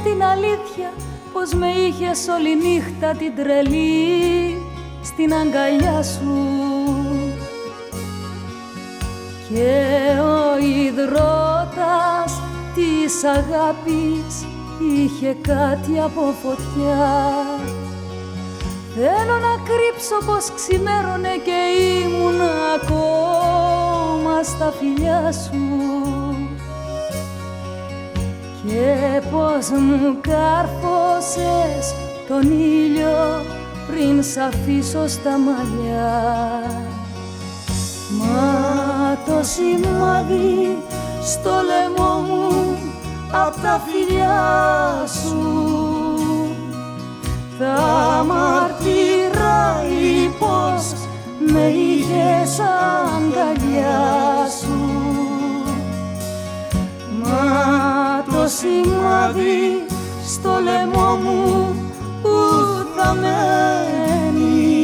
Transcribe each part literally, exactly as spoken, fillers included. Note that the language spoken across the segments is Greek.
την αλήθεια πως με είχες όλη νύχτα την τρελή στην αγκαλιά σου. Και ο υδρότας της αγάπης είχε κάτι από φωτιά. Θέλω να κρύψω πως ξημέρωνε και ήμουν ακόμα στα φιλιά σου και πως μου κάρφωσες τον ήλιο πριν σ' αφήσω στα μαλλιά. Μα το σημάδι στο λαιμό μου απ' τα φιλιά σου θα μαρτυράει πως με είχες αγκαλιά σου. Μα το σημάδι στο λαιμό μου που θα μένει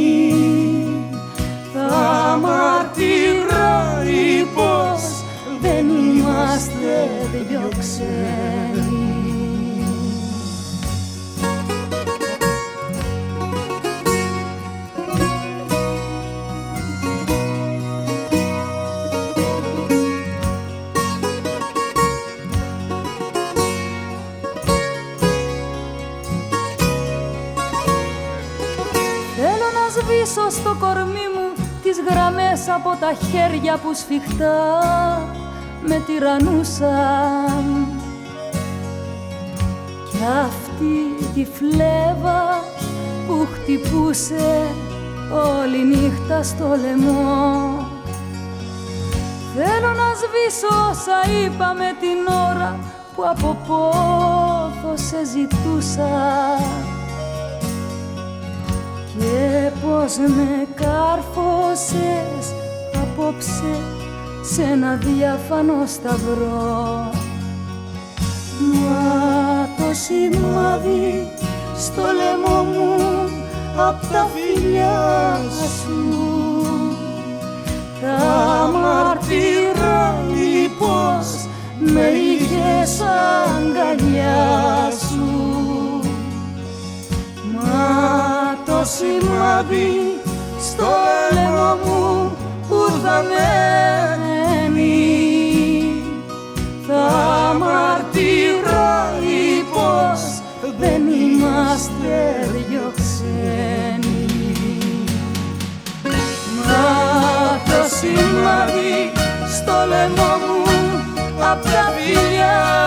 θα μαρτυράει πως δεν είμαστε δυο ξένοι. Σβήσω στο κορμί μου τις γραμμές από τα χέρια που σφιχτά με τυραννούσαν κι αυτή τη φλέβα που χτυπούσε όλη νύχτα στο λαιμό. Θέλω να σβήσω όσα είπαμε την ώρα που από πόθο σε ζητούσα και πως με κάρφωσες απόψε σε ένα διάφανο σταυρό. Μα το σημάδι στο λαιμό μου απ' τα φιλιά σου θα μαρτυράει πως με είχες αγκαλιά σου. Μα το σημάδι στο λαιμό μου που θα μένει θα μαρτυράει πως δεν είμαστε δυο ξένοι. Μα το σημάδι στο λαιμό μου απ' τα φιλιά